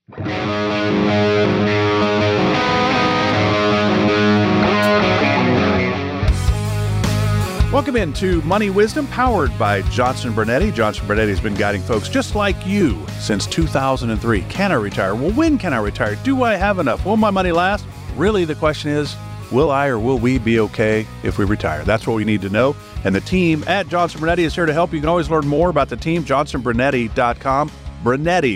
Welcome into Money Wisdom, powered by Johnson Brunetti. Johnson Brunetti has been guiding folks just like you since 2003. Can I retire? Well, when can I retire? Do I have enough? Will my money last? Really, the question is, will I or will we be okay if we retire? That's what we need to know. And the team at Johnson Brunetti is here to help. You can always learn more about the team, johnsonbrunetti.com. Brunetti,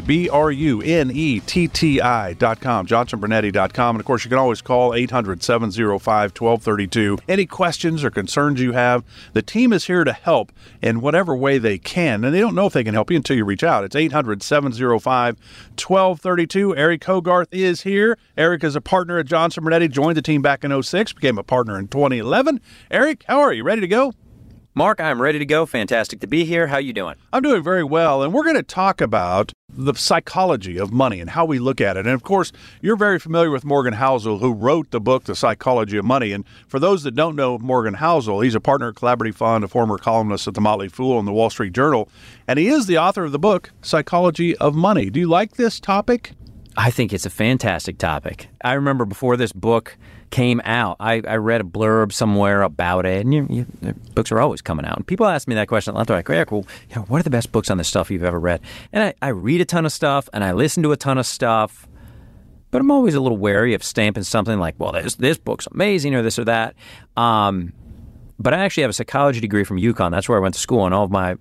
BRUNETTI.com, johnsonbrunetti.com. And, of course, you can always call 800-705-1232. Any questions or concerns you have, the team is here to help in whatever way they can. And they don't know if they can help you until you reach out. It's 800-705-1232. Eric Hogarth is here. Eric is a partner at Johnson Brunetti, joined the team back in 2006, became a partner in 2011. Eric, how are you? Ready to go? Mark, I'm ready to go. Fantastic to be here. How you doing? I'm doing very well, and we're going to talk about the psychology of money and how we look at it. And, of course, you're very familiar with Morgan Housel, who wrote the book, The Psychology of Money. And for those that don't know Morgan Housel, he's a partner at Collaborative Fund, a former columnist at The Motley Fool and The Wall Street Journal, and he is the author of the book, Psychology of Money. Do you like this topic? I think it's a fantastic topic. I remember before this book came out, I read a blurb somewhere about it, and books are always coming out. And people ask me that question. They're like, Eric, well, what are the best books on this stuff you've ever read? And I read a ton of stuff, and I listen to a ton of stuff, but I'm always a little wary of stamping something like, well, this book's amazing or this or that. But I actually have a psychology degree from UConn. That's where I went to school, and all of my,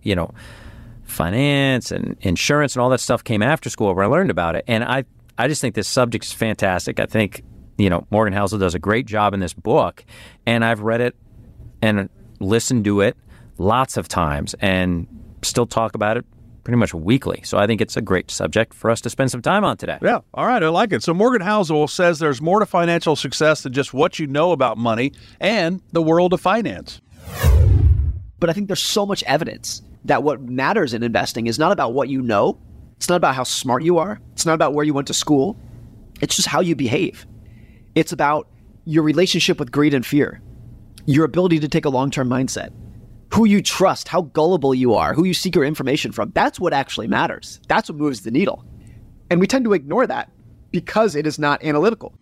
finance and insurance and all that stuff came after school where I learned about it. And I just think this subject is fantastic. I think Morgan Housel does a great job in this book, and I've read it and listened to it lots of times and still talk about it pretty much weekly. So I think it's a great subject for us to spend some time on today. Yeah. All right. I like it. So Morgan Housel says there's more to financial success than just what you know about money and the world of finance. But I think there's so much evidence that what matters in investing is not about what you know. It's not about how smart you are. It's not about where you went to school. It's just how you behave. It's about your relationship with greed and fear, your ability to take a long-term mindset, who you trust, how gullible you are, who you seek your information from. That's what actually matters. That's what moves the needle. And we tend to ignore that because it is not analytical.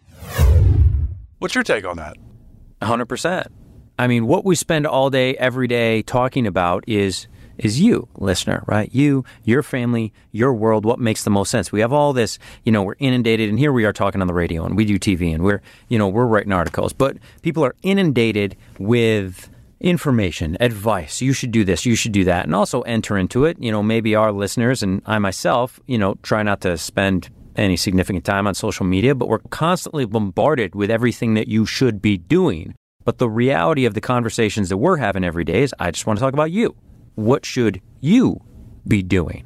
What's your take on that? 100%. I mean, what we spend all day, every day talking about is you, listener, right? You, your family, your world, what makes the most sense. We have all this, we're inundated, and here we are talking on the radio, and we do TV, and we're writing articles. But people are inundated with information, advice. You should do this, you should do that, and also enter into it. Maybe our listeners and I myself, try not to spend any significant time on social media, but we're constantly bombarded with everything that you should be doing. But the reality of the conversations that we're having every day is, I just want to talk about you. What should you be doing?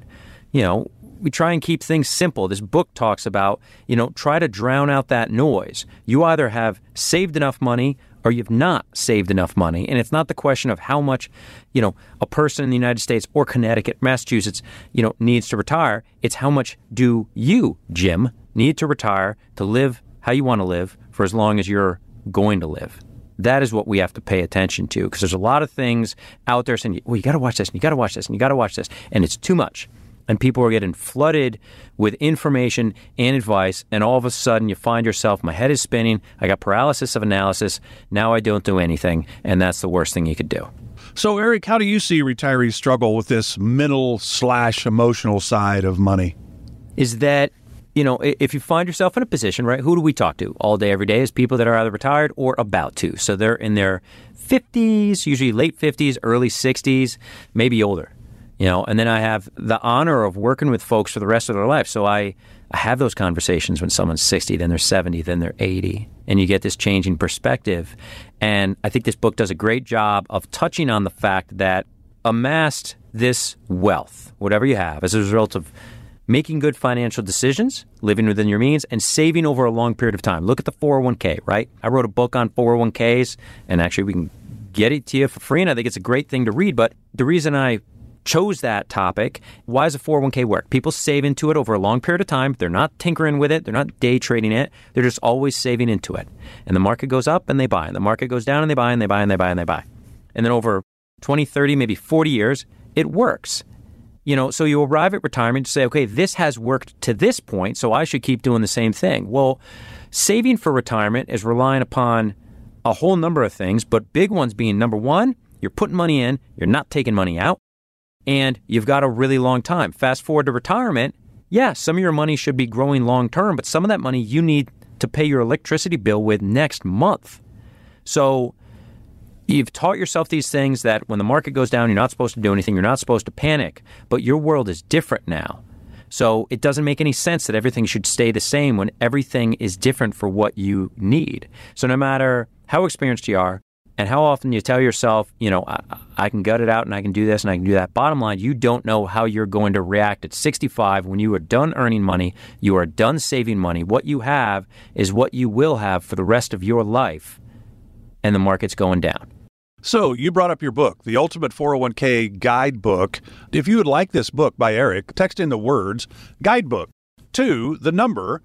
We try and keep things simple. This book talks about, try to drown out that noise. You either have saved enough money or you've not saved enough money. And it's not the question of how much, a person in the United States or Connecticut, Massachusetts, needs to retire. It's how much do you, Jim, need to retire to live how you want to live for as long as you're going to live. That is what we have to pay attention to, because there's a lot of things out there saying, well, you got to watch this, and you got to watch this, and you got to watch this, and it's too much. And people are getting flooded with information and advice, and all of a sudden you find yourself, my head is spinning, I got paralysis of analysis, now I don't do anything, and that's the worst thing you could do. So, Eric, how do you see retirees struggle with this mental/emotional side of money? Is that, if you find yourself in a position, right, who do we talk to all day, every day is people that are either retired or about to. So they're in their 50s, usually late 50s, early 60s, maybe older, and then I have the honor of working with folks for the rest of their life. So I have those conversations when someone's 60, then they're 70, then they're 80, and you get this changing perspective. And I think this book does a great job of touching on the fact that amassed this wealth, whatever you have, as a result of making good financial decisions, living within your means, and saving over a long period of time. Look at the 401k, right? I wrote a book on 401ks, and actually we can get it to you for free, and I think it's a great thing to read. But the reason I chose that topic, why does a 401k work? People save into it over a long period of time. They're not tinkering with it. They're not day trading it. They're just always saving into it. And the market goes up, and they buy. And the market goes down, and they buy, and they buy, and they buy, and they buy. And then over 20, 30, maybe 40 years, it works. So you arrive at retirement to say, okay, this has worked to this point, so I should keep doing the same thing. Well, saving for retirement is relying upon a whole number of things, but big ones being, number one, you're putting money in, you're not taking money out, and you've got a really long time. Fast forward to retirement, yeah, some of your money should be growing long term, but some of that money you need to pay your electricity bill with next month. So you've taught yourself these things that when the market goes down, you're not supposed to do anything, you're not supposed to panic, but your world is different now. So it doesn't make any sense that everything should stay the same when everything is different for what you need. So no matter how experienced you are and how often you tell yourself, I can gut it out and I can do this and I can do that, bottom line, you don't know how you're going to react at 65 when you are done earning money, you are done saving money. What you have is what you will have for the rest of your life, and the market's going down. So you brought up your book, The Ultimate 401k Guidebook. If you would like this book by Eric, text in the words guidebook to the number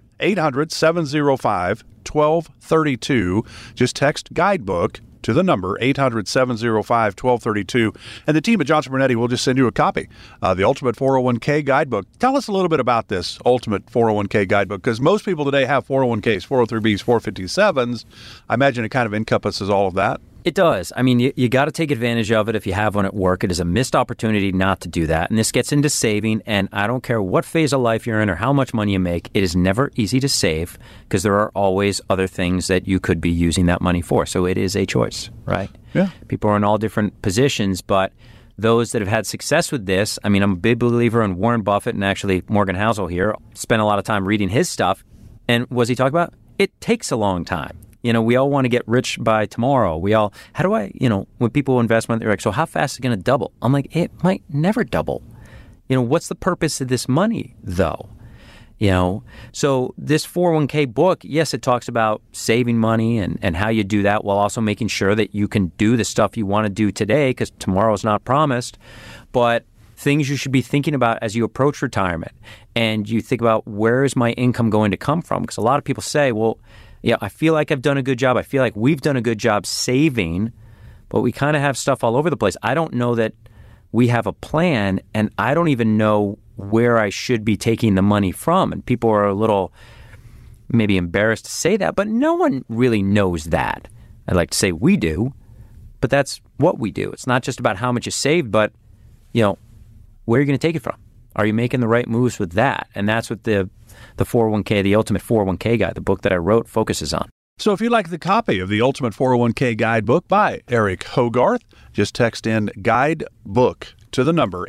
800-705-1232. Just text guidebook to the number 800-705-1232. And the team at Johnson Brunetti will just send you a copy of The Ultimate 401k Guidebook. Tell us a little bit about this Ultimate 401k Guidebook, because most people today have 401ks, 403bs, 457s. I imagine it kind of encompasses all of that. It does. I mean, you got to take advantage of it if you have one at work. It is a missed opportunity not to do that. And this gets into saving. And I don't care what phase of life you're in or how much money you make. It is never easy to save because there are always other things that you could be using that money for. So it is a choice, right? Yeah. People are in all different positions, but those that have had success with this, I mean, I'm a big believer in Warren Buffett and actually Morgan Housel here. Spent a lot of time reading his stuff. And what does he talk about? It takes a long time. We all want to get rich by tomorrow. How do I, when people invest money, they're like, so how fast is it going to double? I'm like, it might never double. What's the purpose of this money, though? So this 401k book, yes, it talks about saving money and how you do that while also making sure that you can do the stuff you want to do today because tomorrow's not promised. But things you should be thinking about as you approach retirement and you think about, where is my income going to come from? Because a lot of people say, well, yeah, I feel like I've done a good job. I feel like we've done a good job saving, but we kind of have stuff all over the place. I don't know that we have a plan, and I don't even know where I should be taking the money from. And people are a little maybe embarrassed to say that, but no one really knows that. I'd like to say we do, but that's what we do. It's not just about how much you saved, but, where are you going to take it from? Are you making the right moves with that? And that's what the 401k, the Ultimate 401k Guide, the book that I wrote, focuses on. So if you'd like the copy of the Ultimate 401k Guidebook by Eric Hogarth, just text in guidebook to the number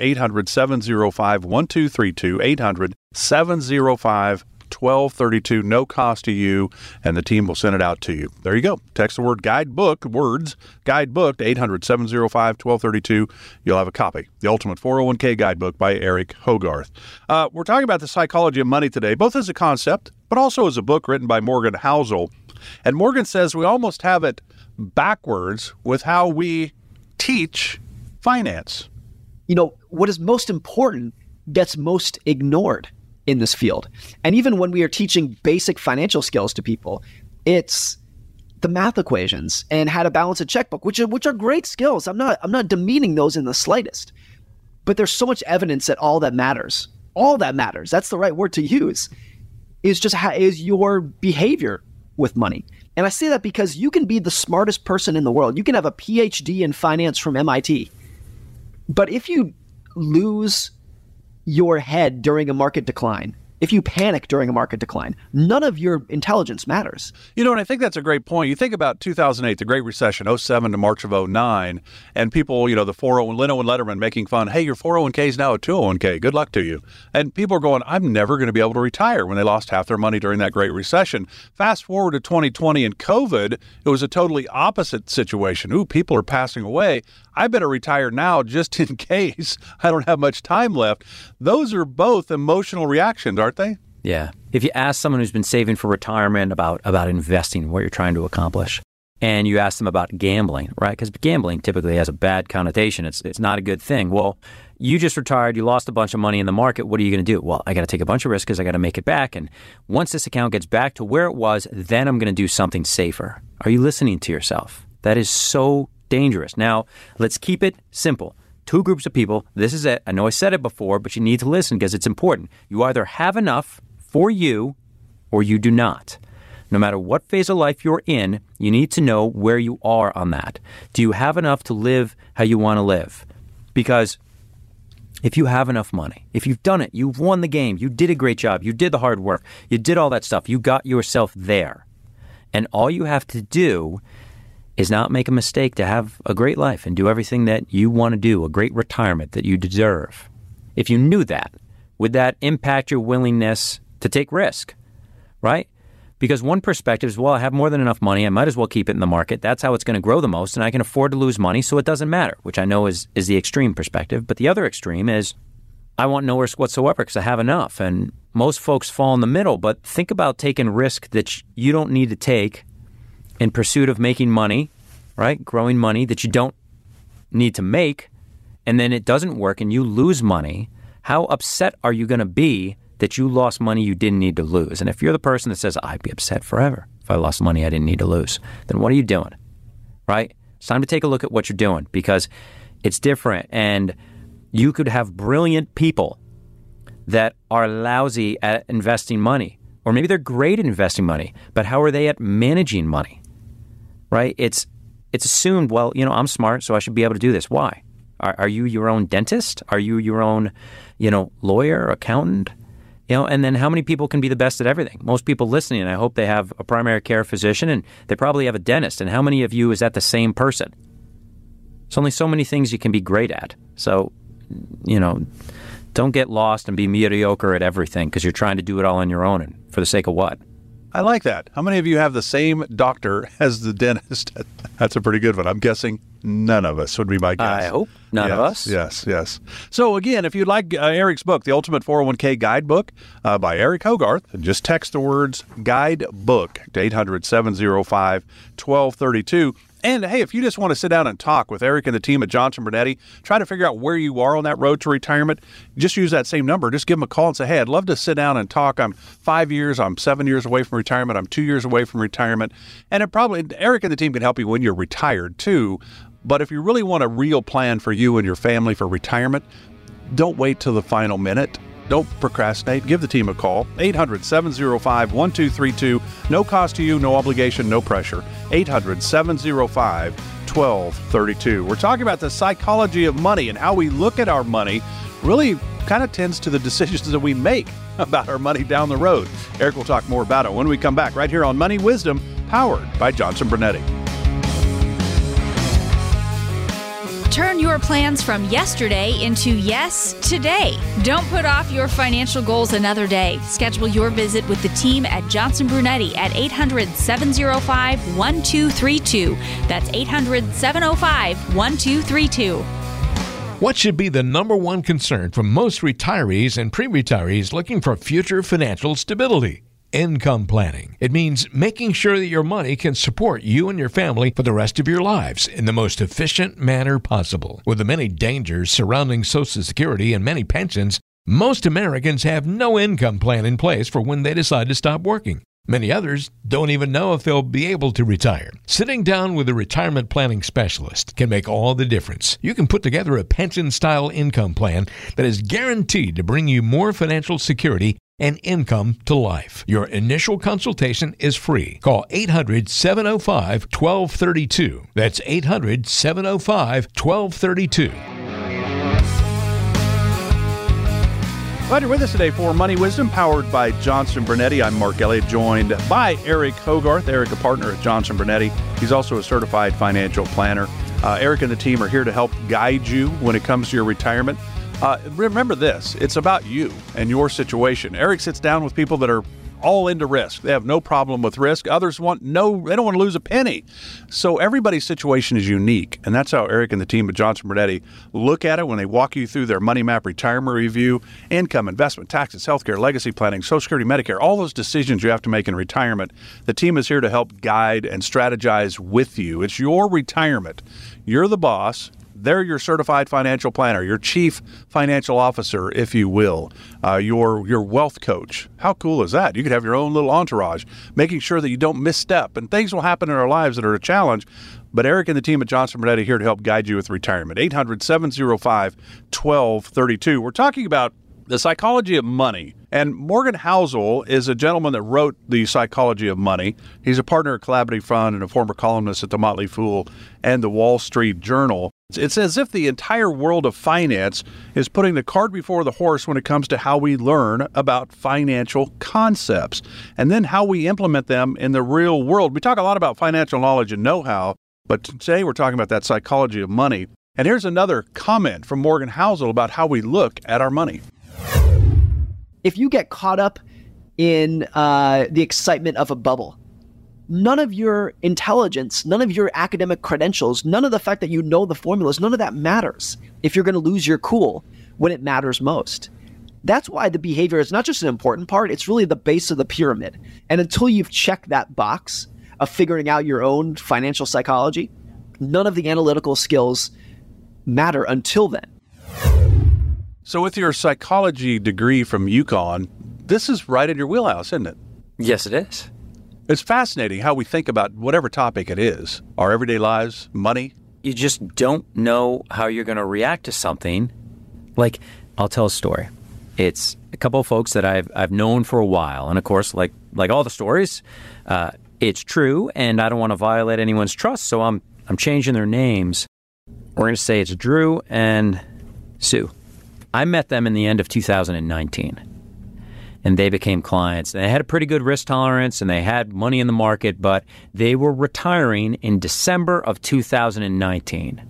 800-705-1232, 800-705-1232, no cost to you, and the team will send it out to you. There you go. Text the word guidebook, guidebook to 800-705-1232. You'll have a copy. The Ultimate 401k Guidebook by Eric Hogarth. We're talking about the psychology of money today, both as a concept, but also as a book written by Morgan Housel. And Morgan says we almost have it backwards with how we teach finance. What is most important gets most ignored in this field. And even when we are teaching basic financial skills to people, it's the math equations and how to balance a checkbook, which are great skills. I'm not demeaning those in the slightest. But there's so much evidence that all that matters, that's the right word to use, is your behavior with money. And I say that because you can be the smartest person in the world. You can have a PhD in finance from MIT. But if you lose your head during a market decline, if you panic during a market decline, none of your intelligence matters. And I think that's a great point. You think about 2008, the Great Recession, 07 to March of 09, and people, the 401, Leno and Letterman making fun, hey, your 401k is now a 201k. Good luck to you. And people are going, I'm never going to be able to retire, when they lost half their money during that Great Recession. Fast forward to 2020 and COVID, it was a totally opposite situation. Ooh, people are passing away. I better retire now just in case I don't have much time left. Those are both emotional reactions, aren't they? Yeah. If you ask someone who's been saving for retirement about investing, what you're trying to accomplish, and you ask them about gambling, right? Because gambling typically has a bad connotation. It's not a good thing. Well, you just retired. You lost a bunch of money in the market. What are you going to do? Well, I got to take a bunch of risks because I got to make it back. And once this account gets back to where it was, then I'm going to do something safer. Are you listening to yourself? That is so dangerous. Now, let's keep it simple. two groups of people. This is it. I know I said it before, but you need to listen because it's important. You either have enough for you or you do not. No matter what phase of life you're in, you need to know where you are on that. Do you have enough to live how you want to live? Because if you have enough money, if you've done it, you've won the game, you did a great job, you did the hard work, you did all that stuff, you got yourself there. And all you have to do is not make a mistake to have a great life and do everything that you want to do, a great retirement that you deserve. If you knew that, would that impact your willingness to take risk, right? Because one perspective is, well, I have more than enough money. I might as well keep it in the market. That's how it's going to grow the most, and I can afford to lose money, so it doesn't matter, which I know is the extreme perspective. But the other extreme is, I want no risk whatsoever because I have enough. And most folks fall in the middle, but think about taking risk that you don't need to take in pursuit of making money, right? Growing money that you don't need to make, and then it doesn't work and you lose money. How upset are you going to be that you lost money you didn't need to lose? And if you're the person that says, I'd be upset forever if I lost money I didn't need to lose, then what are you doing, right? It's time to take a look at what you're doing because it's different. And you could have brilliant people that are lousy at investing money, or maybe they're great at investing money, but how are they at managing money, right? It's assumed, well, I'm smart, so I should be able to do this. Why? Are you your own dentist? Are you your own, lawyer, accountant? And then how many people can be the best at everything? Most people listening, I hope they have a primary care physician and they probably have a dentist. And how many of you is that the same person? There's only so many things you can be great at. So, don't get lost and be mediocre at everything because you're trying to do it all on your own and for the sake of what? I like that. How many of you have the same doctor as the dentist? That's a pretty good one. I'm guessing none of us would be my guess. I hope none of us. Yes. So again, if you'd like Eric's book, The Ultimate 401k Guidebook by Eric Hogarth, just text the words guidebook to 800-705-1232. And hey, if you just want to sit down and talk with Eric and the team at Johnson Brunetti, try to figure out where you are on that road to retirement, just use that same number. Just give them a call and say, hey, I'd love to sit down and talk. I'm 5 years, I'm 7 years away from retirement, I'm 2 years away from retirement. And Eric and the team can help you when you're retired too. But if you really want a real plan for you and your family for retirement, don't wait till the final minute. Don't procrastinate. Give the team a call. 800-705-1232. No cost to you, no obligation, no pressure. 800-705-1232. We're talking about the psychology of money and how we look at our money really kind of tends to the decisions that we make about our money down the road. Eric will talk more about it when we come back right here on Money Wisdom, powered by Johnson Brunetti. Turn your plans from yesterday into yes today. Don't put off your financial goals another day. Schedule your visit with the team at Johnson Brunetti at 800-705-1232. That's 800-705-1232. What should be the number one concern for most retirees and pre-retirees looking for future financial stability? Income planning. It means making sure that your money can support you and your family for the rest of your lives in the most efficient manner possible. With the many dangers surrounding Social Security and many pensions, most Americans have no income plan in place for when they decide to stop working. Many others don't even know if they'll be able to retire. Sitting down with a retirement planning specialist can make all the difference. You can put together a pension-style income plan that is guaranteed to bring you more financial security and income to life. Your initial consultation is free. Call 800-705-1232. That's 800-705-1232. Glad you're with us today for Money Wisdom, powered by Johnson Brunetti. I'm Mark Elliott, joined by Eric Hogarth. Eric, a partner at Johnson Brunetti. He's also a certified financial planner. Eric and the team are here to help guide you when it comes to your retirement. Remember this, it's about you and your situation. Eric sits down with people that are all into risk. They have no problem with risk. Others they don't want to lose a penny. So everybody's situation is unique. And that's how Eric and the team at Johnson Brunetti look at it when they walk you through their Money Map retirement review, income, investment, taxes, healthcare, legacy planning, Social Security, Medicare, all those decisions you have to make in retirement. The team is here to help guide and strategize with you. It's your retirement. You're the boss. They're your certified financial planner, your chief financial officer, if you will, your wealth coach. How cool is that? You could have your own little entourage, making sure that you don't misstep, and things will happen in our lives that are a challenge. But Eric and the team at Johnson Brunetti here to help guide you with retirement. 800-705-1232. We're talking about the Psychology of Money. And Morgan Housel is a gentleman that wrote The Psychology of Money. He's a partner at Calamity Fund and a former columnist at The Motley Fool and The Wall Street Journal. It's as if the entire world of finance is putting the cart before the horse when it comes to how we learn about financial concepts and then how we implement them in the real world. We talk a lot about financial knowledge and know-how, but today we're talking about that psychology of money. And here's another comment from Morgan Housel about how we look at our money. If you get caught up in the excitement of a bubble, none of your intelligence, none of your academic credentials, none of the fact that you know the formulas, none of that matters if you're going to lose your cool when it matters most. That's why the behavior is not just an important part, it's really the base of the pyramid. And until you've checked that box of figuring out your own financial psychology, none of the analytical skills matter until then. So with your psychology degree from UConn, this is right in your wheelhouse, isn't it? Yes, it is. It's fascinating how we think about whatever topic it is, our everyday lives, money. You just don't know how you're going to react to something. Like, I'll tell a story. It's a couple of folks that I've known for a while. And of course, like all the stories, it's true, and I don't want to violate anyone's trust, so I'm changing their names. We're going to say it's Drew and Sue. I met them in the end of 2019, and they became clients. They had a pretty good risk tolerance, and they had money in the market, but they were retiring in December of 2019,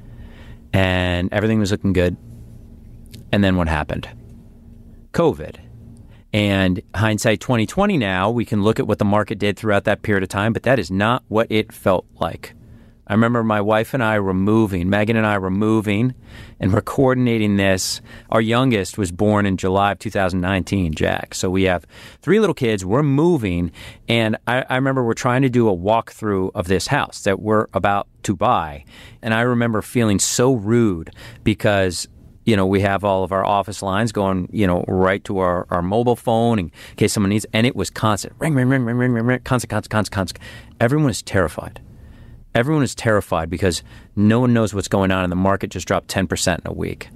and everything was looking good. And then what happened? COVID. And hindsight 2020 now, we can look at what the market did throughout that period of time, but that is not what it felt like. I remember my wife and I were moving, Megan and I were moving, and we're coordinating this. Our youngest was born in July of 2019, Jack. So we have 3 little kids. We're moving, and I remember we're trying to do a walkthrough of this house that we're about to buy. And I remember feeling so rude because, we have all of our office lines going, right to our mobile phone in case someone needs, and it was constant. Ring, ring, ring, ring, ring, ring, ring, constant. Everyone is terrified. Everyone is terrified because no one knows what's going on, and the market just dropped 10% in a week.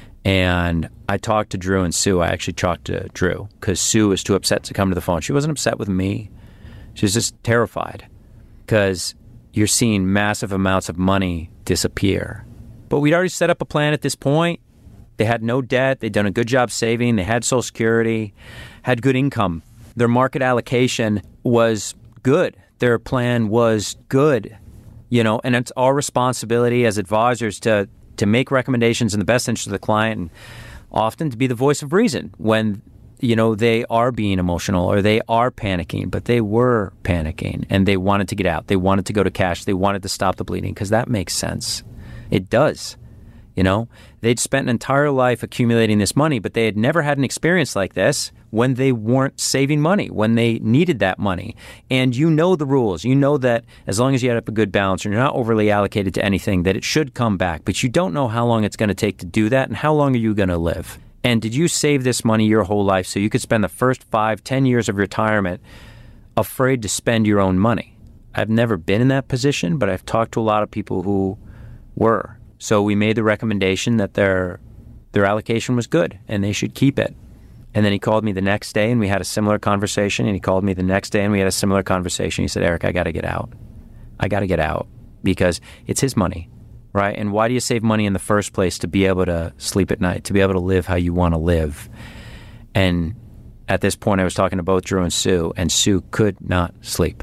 And I talked to Drew and Sue. I actually talked to Drew because Sue was too upset to come to the phone. She wasn't upset with me. She was just terrified because you're seeing massive amounts of money disappear. But we'd already set up a plan at this point. They had no debt. They'd done a good job saving. They had Social Security, had good income. Their market allocation was good. Their plan was good. And it's our responsibility as advisors to make recommendations in the best interest of the client and often to be the voice of reason when, they are being emotional or they are panicking, but they were panicking and they wanted to get out. They wanted to go to cash. They wanted to stop the bleeding because that makes sense. It does. They'd spent an entire life accumulating this money, but they had never had an experience like this when they weren't saving money, when they needed that money. And the rules. You know that as long as you have a good balance and you're not overly allocated to anything, that it should come back. But you don't know how long it's going to take to do that and how long are you going to live. And did you save this money your whole life so you could spend the first 5-10 years of retirement afraid to spend your own money? I've never been in that position, but I've talked to a lot of people who were. So we made the recommendation that their allocation was good and they should keep it. And then he called me the next day and we had a similar conversation. And he called me the next day and we had a similar conversation. He said, Eric, I got to get out. I got to get out because it's his money, right? And why do you save money in the first place? To be able to sleep at night, to be able to live how you want to live. And at this point, I was talking to both Drew and Sue could not sleep.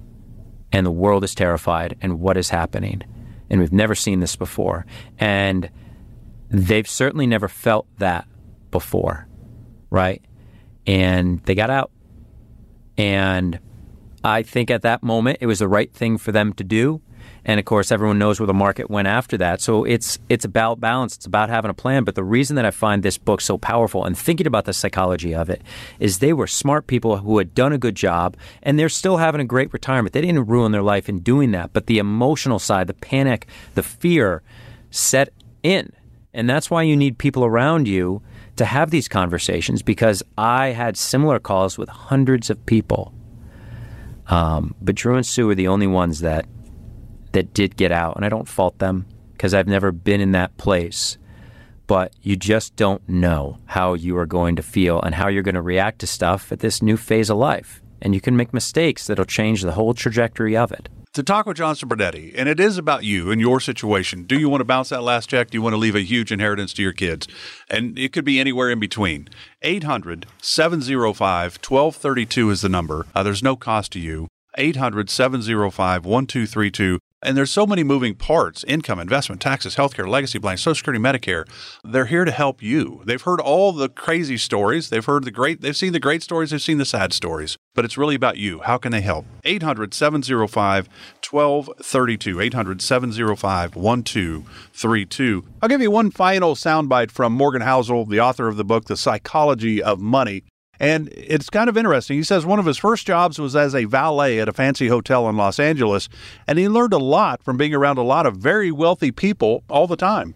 And the world is terrified and what is happening. And we've never seen this before. And they've certainly never felt that before, right? And they got out. And I think at that moment, it was the right thing for them to do. And of course, everyone knows where the market went after that. So it's about balance. It's about having a plan. But the reason that I find this book so powerful and thinking about the psychology of it is they were smart people who had done a good job and they're still having a great retirement. They didn't ruin their life in doing that. But the emotional side, the panic, the fear, set in. And that's why you need people around you to have these conversations, because I had similar calls with hundreds of people. But Drew and Sue are the only ones that did get out. And I don't fault them because I've never been in that place. But you just don't know how you are going to feel and how you're going to react to stuff at this new phase of life. And you can make mistakes that'll change the whole trajectory of it. To talk with Johnson Brunetti, and it is about you and your situation. Do you want to bounce that last check? Do you want to leave a huge inheritance to your kids? And it could be anywhere in between. 800-705-1232 is the number. There's no cost to you. 800-705-1232. And there's so many moving parts: income, investment, taxes, healthcare, legacy plan, Social Security, Medicare. They're here to help you. They've heard all the crazy stories. They've seen the great stories. They've seen the sad stories. But it's really about you. How can they help? 800-705-1232. 800-705-1232. I'll give you one final soundbite from Morgan Housel, the author of the book, The Psychology of Money. And it's kind of interesting. He says one of his first jobs was as a valet at a fancy hotel in Los Angeles, and he learned a lot from being around a lot of very wealthy people all the time.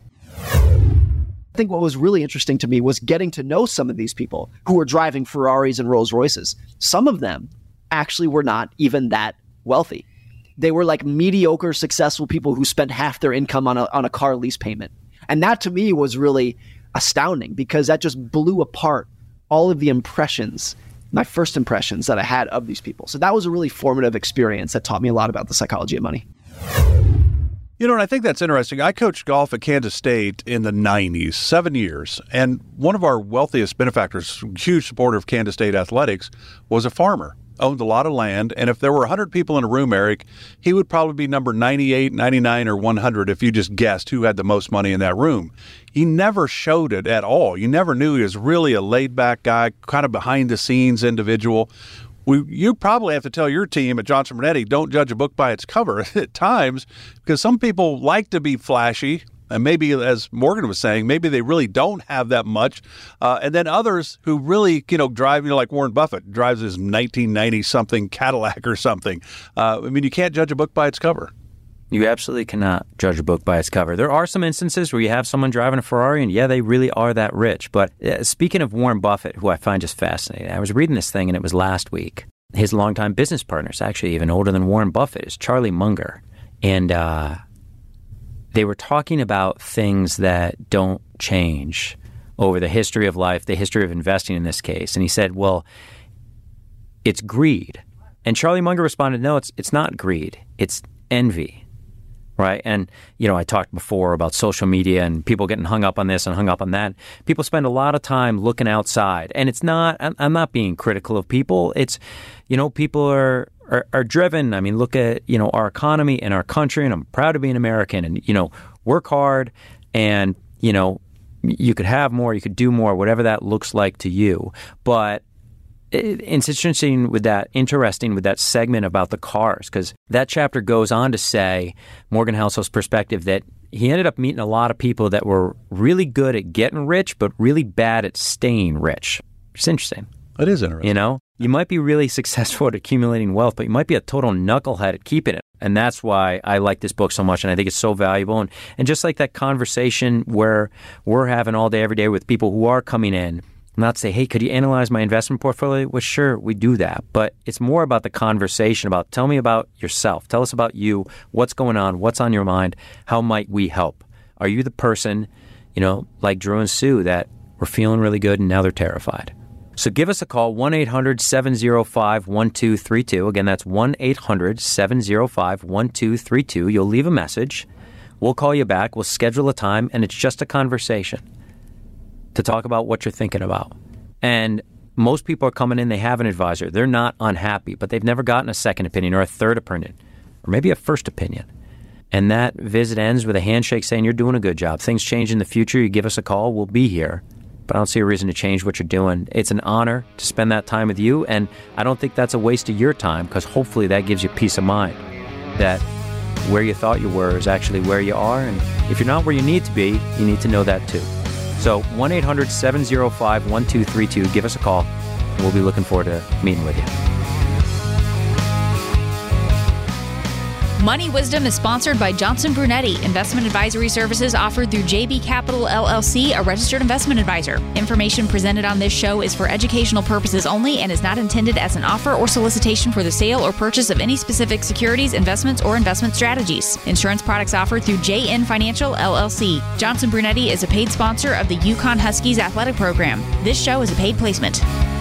I think what was really interesting to me was getting to know some of these people who were driving Ferraris and Rolls Royces. Some of them actually were not even that wealthy. They were like mediocre, successful people who spent half their income on a car lease payment. And that to me was really astounding, because that just blew apart all of the impressions, my first impressions that I had of these people. So that was a really formative experience that taught me a lot about the psychology of money. You know, and I think that's interesting. I coached golf at Kansas State in the 90s, 7 years. And one of our wealthiest benefactors, huge supporter of Kansas State athletics, was a farmer, owned a lot of land. And if there were 100 people in a room, Eric, he would probably be number 98, 99, or 100 if you just guessed who had the most money in that room. He never showed it at all. You never knew he was really a laid-back guy, kind of behind-the-scenes individual. You probably have to tell your team at Johnson Brunetti, don't judge a book by its cover at times, because some people like to be flashy. And maybe, as Morgan was saying, maybe they really don't have that much. And then others who really, drive, like Warren Buffett drives his 1990-something Cadillac or something. You can't judge a book by its cover. You absolutely cannot judge a book by its cover. There are some instances where you have someone driving a Ferrari, and yeah, they really are that rich. But speaking of Warren Buffett, who I find just fascinating, I was reading this thing, and it was last week. His longtime business partners, actually even older than Warren Buffett, is Charlie Munger. And they were talking about things that don't change over the history of life, the history of investing in this case. And he said, well, it's greed. And Charlie Munger responded, no, it's not greed. It's envy. Right. And, I talked before about social media and people getting hung up on this and hung up on that. People spend a lot of time looking outside. And it's not, I'm not being critical of people. It's, people are driven. I mean, look at, our economy and our country, and I'm proud to be an American, and, work hard, and, you could have more, you could do more, whatever that looks like to you. But it's interesting with that segment about the cars, because that chapter goes on to say, Morgan Housel's perspective, that he ended up meeting a lot of people that were really good at getting rich, but really bad at staying rich. It's interesting. It is interesting. You might be really successful at accumulating wealth, but you might be a total knucklehead at keeping it. And that's why I like this book so much, and I think it's so valuable. And just like that conversation where we're having all day, every day with people who are coming in, not say, hey, could you analyze my investment portfolio? Well, sure, we do that. But it's more about the conversation about, tell me about yourself. Tell us about you. What's going on? What's on your mind? How might we help? Are you the person, like Drew and Sue, that were feeling really good and now they're terrified? So give us a call, 1-800-705-1232. Again, that's 1-800-705-1232. You'll leave a message. We'll call you back. We'll schedule a time, and it's just a conversation to talk about what you're thinking about. And most people are coming in, they have an advisor. They're not unhappy, but they've never gotten a second opinion or a third opinion or maybe a first opinion. And that visit ends with a handshake saying, you're doing a good job. Things change in the future. You give us a call. We'll be here. But I don't see a reason to change what you're doing. It's an honor to spend that time with you. And I don't think that's a waste of your time, because hopefully that gives you peace of mind that where you thought you were is actually where you are. And if you're not where you need to be, you need to know that too. So 1-800-705-1232. Give us a call. We'll be looking forward to meeting with you. Money Wisdom is sponsored by Johnson Brunetti. Investment advisory services offered through JB Capital LLC, a registered investment advisor. Information presented on this show is for educational purposes only and is not intended as an offer or solicitation for the sale or purchase of any specific securities, investments, or investment strategies. Insurance products offered through JN Financial LLC. Johnson Brunetti is a paid sponsor of the Yukon Huskies athletic program. This show is a paid placement.